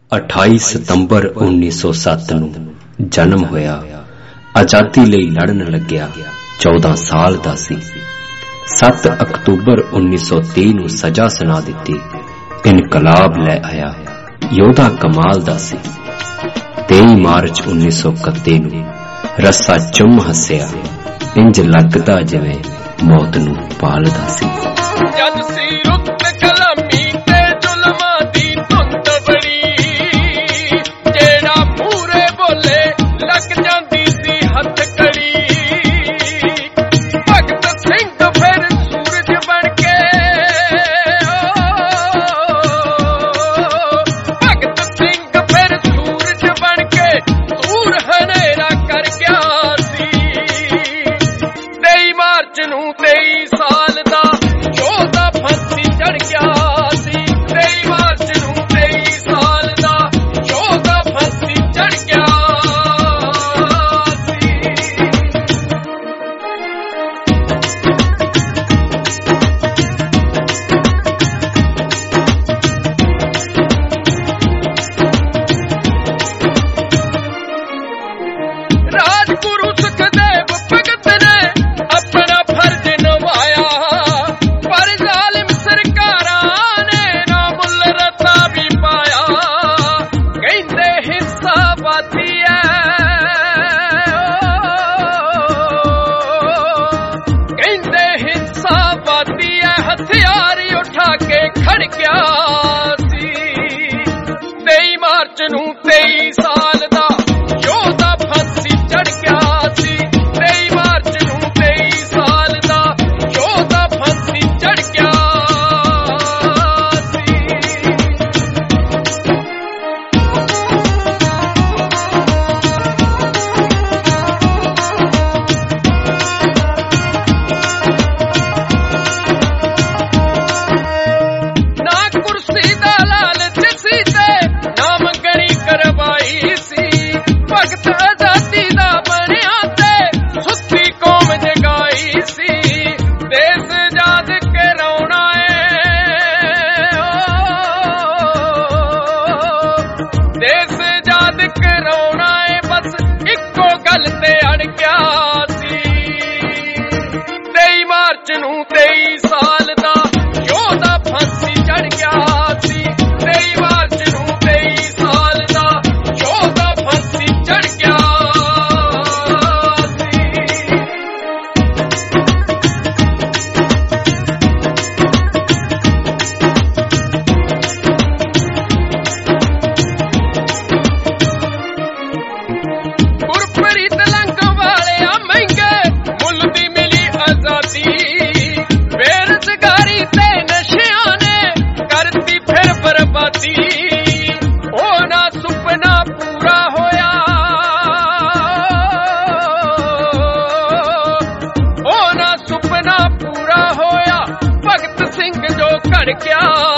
28 ਸਤੰਬਰ 1907 ਨੂੰ ਜਨਮ ਹੋਇਆ। ਆਜ਼ਾਦੀ ਲਈ ਲੜਨ ਲੱਗਿਆ 14 ਸਾਲ ਦਾ ਸੀ। 7 ਅਕਤੂਬਰ 1930 ਨੂੰ ਸਜ਼ਾ ਸੁਣਾ ਦਿੱਤੀ। ਇਨਕਲਾਬ ਲੈ ਆਇਆ। ਯੋਧਾ ਕਮਾਲ ਦਾ ਸੀ। 23 ਮਾਰਚ 1931 ਨੂੰ ਰੱਸਾ ਚੁੰਮ ਹੱਸਿਆ। ਇੰਜ ਲੱਗਦਾ ਜਿਵੇਂ ਮੌਤ ਨੂੰ ਪਾਲਦਾ ਸੀ। ਜਦ ਸੀ ਰੁੱਤ ਕਲਾਮੀ ਤੇ ਜ਼ੁਲਮਾਂ ਦੀ ਧੁੰਦ ਬੜੀ, ਜਿਹੜਾ ਮੂਰੇ ਬੋਲੇ ਲੱਗ ਜਾਂਦੀ ਸੀ ਹੱਥ ਕੜੀ। ਭਗਤ ਸਿੰਘ ਫਿਰ ਸੂਰਜ ਬਣ ਕੇ, ਭਗਤ ਸਿੰਘ ਫਿਰ ਸੂਰਜ ਬਣ ਕੇ ਦੂਰ ਹਨੇਰਾ ਕਰ ਗਿਆ ਸੀ। 23 ਮਾਰਚ ਨੂੰ 23 ਸਾਲ ਦਾ ਯੋਧਾ ਫਾਂਸੀ ਚੜ੍ਹ ਗਿਆ ਸੀ। 23 ਮਾਰਚ ਨੂੰ 23 ਸਾਲ ਦਾ ਯੋਧਾ ਫਾਂਸੀ ਚੜ੍ਹ ਗਿਆ ਸੀ। ਰਾਜਗੁਰੂ ਸੁਖਦੇਵ ਭਗਤ ਨੇ ਆਪਣਾ ਫਰਜ਼ ਨਿਭਾਇਆ, ਪਰ ਜ਼ਾਲਿਮ ਸਰਕਾਰਾਂ ਨੇ ਨਾ ਮੁੱਲ ਰਤਾ ਵੀ ਪਾਇਆ। ਕਹਿੰਦੇ ਹਿੱਸਾ ਵਾਦੀ ਐ, ਕਹਿੰਦੇ ਹਿੱਸਾ ਵਾਦੀ ਐ, ਹਥਿਆਰ ਉਠਾ ਕੇ ਖੜ ਗਿਆ ਸੀ। 23 ਮਾਰਚ ਨੂੰ 23 ਸਾਲ ਦਾ ਯੋਧਾ ਫਾਂਸੀ ਚੜ੍ਹ ਗਿਆ ਸੀ। 23 ਮਾਰਚ ਨੂੰ 23 ਸਾਲ ਦਾ ਯੋਧਾ ਫਾਂਸੀ ਚੜ੍ਹ ਗਿਆ ਸੀ। ਨਾ ਕੁਰਸੀ ਦਾ ਲਾਲਚ ਸੀ ਤੇ ਨਾ ਮੰਗਣੀ ਕਰਵਾਈ ਸੀ। ਭਗਤ ਆਜ਼ਾਦੀ ਦਾ ਬਣਿਆ ਤੇ ਸੁੱਤੀ ਕੌਮ ਜਗਾਈ ਸੀ। ਦੇਸ਼ ਆਜ਼ਾਦ ਕਰਾਉਣਾ ਏ, ਦੇਸ਼ ਆਜ਼ਾਦ ਕਰਾਉਣਾ ਏ, ਬਸ ਇੱਕੋ ਗੱਲ ਤੇ ਅੜ ਗਿਆ ਸੀ। 23 ਮਾਰਚ ਨੂੰ 23 ਸਾਲ ਦਾ ਯੋਧਾ ਫਾਂਸੀ ਚੜ੍ਹ ਗਿਆ ਸੀ। 23 ਮਾਰਚ ਨੂੰ 23 ਸਾਲ ਦਾ ਯੋਧਾ ਫਾਂਸੀ ਚੜ੍ਹ ਗਿਆ ਸੀ। ਗੁਰਪ੍ਰੀਤ ਲੰਘ ਵਾਲਿਆ ਮਹਿੰਗੇ ਮੁੱਲ ਦੀ ਮਿਲੀ ਆਜ਼ਾਦੀ। ਬੇਰੁਜ਼ਗਾਰੀ ਤੇ ਨਸ਼ਿਆਂ ਨੇ ਕਰਤੀ ਫਿਰ ਬਰਬਾਦੀ। ਉਹ ਨਾ ਸੁਪਨਾ ਪੂਰਾ ਹੋਇਆ, ਉਹ ਨਾ ਸੁਪਨਾ ਪੂਰਾ ਹੋਇਆ। ਭਗਤ ਸਿੰਘ ਜੋ ਘੜ ਗਿਆ